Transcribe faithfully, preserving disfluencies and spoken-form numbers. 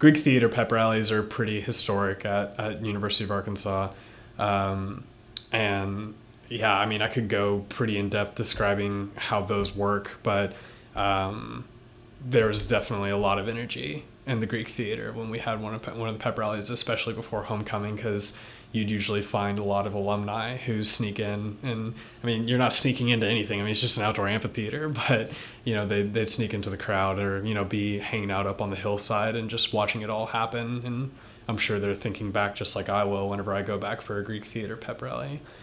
Greek theater pep rallies are pretty historic at, at University of Arkansas. Um, and yeah, I mean, I could go pretty in depth describing how those work, but um, there's definitely a lot of energy in the Greek theater when we had one of one of the pep rallies, especially before homecoming, because you'd usually find a lot of alumni who sneak in. And I mean, you're not sneaking into anything. I mean, it's just an outdoor amphitheater, but you know, they, they'd sneak into the crowd, or, you know, be hanging out up on the hillside and just watching it all happen. And I'm sure they're thinking back just like I will whenever I go back for a Greek theater pep rally.